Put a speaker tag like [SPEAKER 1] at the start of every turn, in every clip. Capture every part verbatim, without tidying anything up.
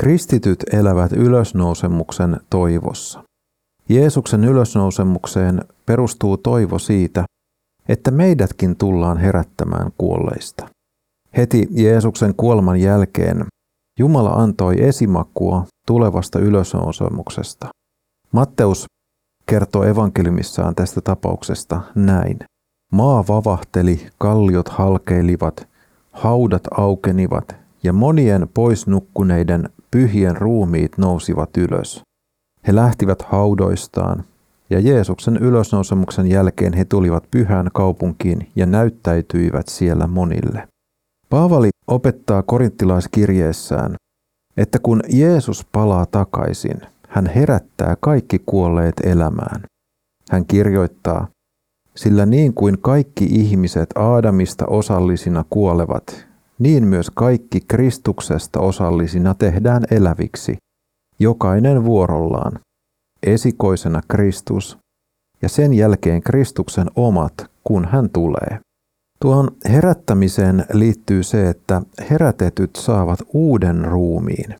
[SPEAKER 1] Kristityt elävät ylösnousemuksen toivossa. Jeesuksen ylösnousemukseen perustuu toivo siitä, että meidätkin tullaan herättämään kuolleista. Heti Jeesuksen kuoleman jälkeen Jumala antoi esimakua tulevasta ylösnousemuksesta. Matteus kertoo evankeliumissaan tästä tapauksesta näin. Maa vavahteli, kalliot halkeilivat, haudat aukenivat ja monien pois nukkuneiden pyhien ruumiit nousivat ylös. He lähtivät haudoistaan ja Jeesuksen ylösnousemuksen jälkeen he tulivat pyhään kaupunkiin ja näyttäytyivät siellä monille. Paavali opettaa korinttilaiskirjeessään, että kun Jeesus palaa takaisin, hän herättää kaikki kuolleet elämään. Hän kirjoittaa, sillä niin kuin kaikki ihmiset Aadamista osallisina kuolevat, niin myös kaikki Kristuksesta osallisina tehdään eläviksi, jokainen vuorollaan, esikoisena Kristus ja sen jälkeen Kristuksen omat, kun hän tulee. Tuohon herättämiseen liittyy se, että herätetyt saavat uuden ruumiin.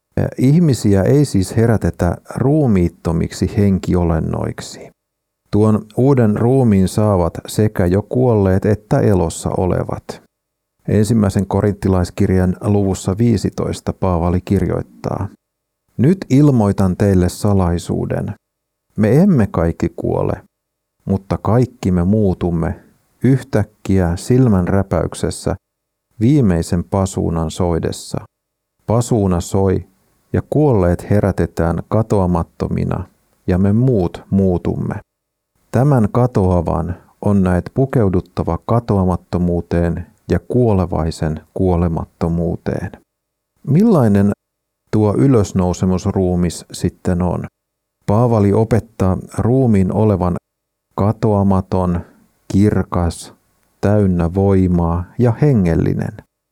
[SPEAKER 1] Ihmisiä ei siis herätetä ruumiittomiksi henkiolennoiksi. Tuon uuden ruumiin saavat sekä jo kuolleet että elossa olevat. Ensimmäisen korinttilaiskirjan luvussa viisitoista Paavali kirjoittaa, nyt ilmoitan teille salaisuuden. Me emme kaikki kuole, mutta kaikki me muutumme yhtäkkiä silmän räpäyksessä viimeisen pasuunan soidessa. Pasuuna soi ja kuolleet herätetään katoamattomina ja me muut muutumme. Tämän katoavan on näet pukeuduttava katoamattomuuteen ja kuolevaisen kuolemattomuuteen. Millainen tuo ylösnousemusruumis sitten on? Paavali opettaa ruumiin olevan katoamaton, kirkas, täynnä voimaa ja hengellinen.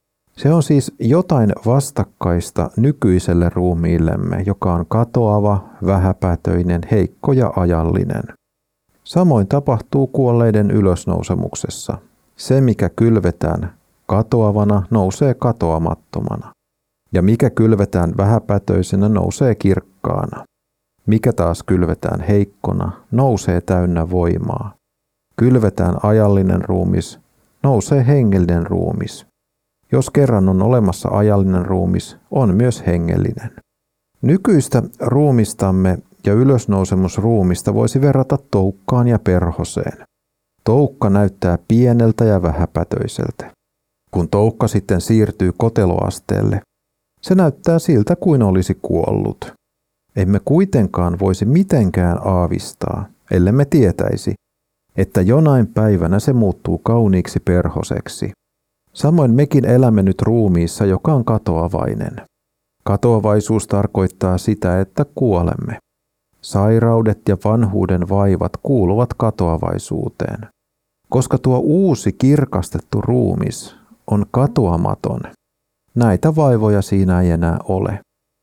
[SPEAKER 1] Se on siis jotain vastakkaista nykyiselle ruumiillemme, joka on katoava, vähäpätöinen, heikko ja ajallinen. Samoin tapahtuu kuolleiden ylösnousemuksessa. Se, mikä kylvetään katoavana, nousee katoamattomana. Ja mikä kylvetään vähäpätöisenä, nousee kirkkaana. Mikä taas kylvetään heikkona, nousee täynnä voimaa. Kylvetään ajallinen ruumis, nousee hengellinen ruumis. Jos kerran on olemassa ajallinen ruumis, on myös hengellinen. Nykyistä ruumistamme ja ylösnousemusruumista voisi verrata toukkaan ja perhoseen. Toukka näyttää pieneltä ja vähäpätöiseltä. Kun toukka sitten siirtyy koteloasteelle, se näyttää siltä kuin olisi kuollut. Emme kuitenkaan voisi mitenkään aavistaa, ellemme tietäisi, että jonain päivänä se muuttuu kauniiksi perhoseksi. Samoin mekin elämme nyt ruumiissa, joka on katoavainen. Katoavaisuus tarkoittaa sitä, että kuolemme. Sairaudet ja vanhuuden vaivat kuuluvat katoavaisuuteen. Koska tuo uusi kirkastettu ruumis on katoamaton, näitä vaivoja siinä ei enää ole.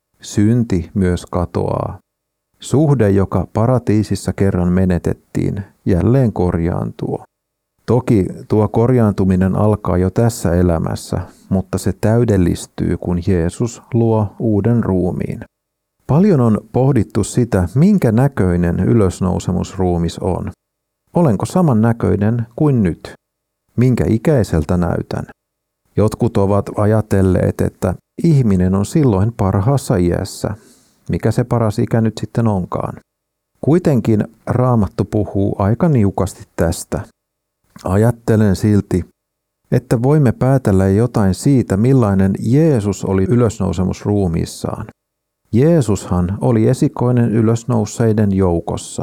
[SPEAKER 1] Synti myös katoaa. Suhde, joka paratiisissa kerran menetettiin, jälleen korjaantuu. Toki tuo korjaantuminen alkaa jo tässä elämässä, mutta se täydellistyy, kun Jeesus luo uuden ruumiin. Paljon on pohdittu sitä, minkä näköinen ylösnousemusruumis on. Olenko saman näköinen kuin nyt? Minkä ikäiseltä näytän? Jotkut ovat ajatelleet, että ihminen on silloin parhaassa iässä. Mikä se paras ikä nyt sitten onkaan? Kuitenkin Raamattu puhuu aika niukasti tästä. Ajattelen silti, että voimme päätellä jotain siitä, millainen Jeesus oli ylösnousemusruumiissaan. Jeesushan oli esikoinen ylösnouseiden joukossa.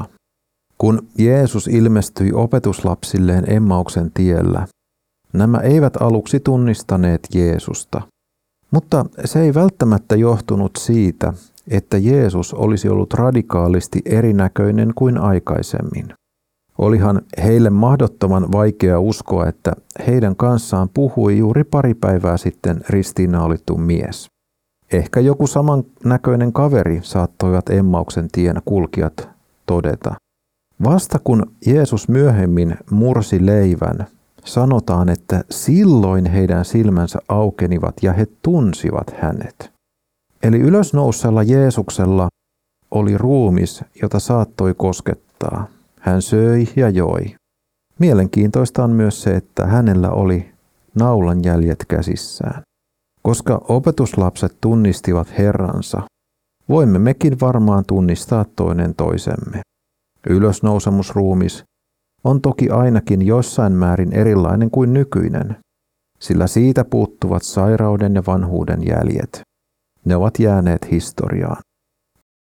[SPEAKER 1] Kun Jeesus ilmestyi opetuslapsilleen Emmauksen tiellä, nämä eivät aluksi tunnistaneet Jeesusta. Mutta se ei välttämättä johtunut siitä, että Jeesus olisi ollut radikaalisti erinäköinen kuin aikaisemmin. Olihan heille mahdottoman vaikea uskoa, että heidän kanssaan puhui juuri pari päivää sitten ristiinnaulittu mies. Ehkä joku samannäköinen kaveri saattoivat Emmauksen tien kulkijat todeta. Vasta kun Jeesus myöhemmin mursi leivän, sanotaan, että silloin heidän silmänsä aukenivat ja he tunsivat hänet. Eli ylösnousseella Jeesuksella oli ruumis, jota saattoi koskettaa. Hän söi ja joi. Mielenkiintoista on myös se, että hänellä oli naulan jäljet käsissään. Koska opetuslapset tunnistivat Herransa, voimme mekin varmaan tunnistaa toinen toisemme. Ylösnousemusruumis on toki ainakin jossain määrin erilainen kuin nykyinen, sillä siitä puuttuvat sairauden ja vanhuuden jäljet. Ne ovat jääneet historiaan.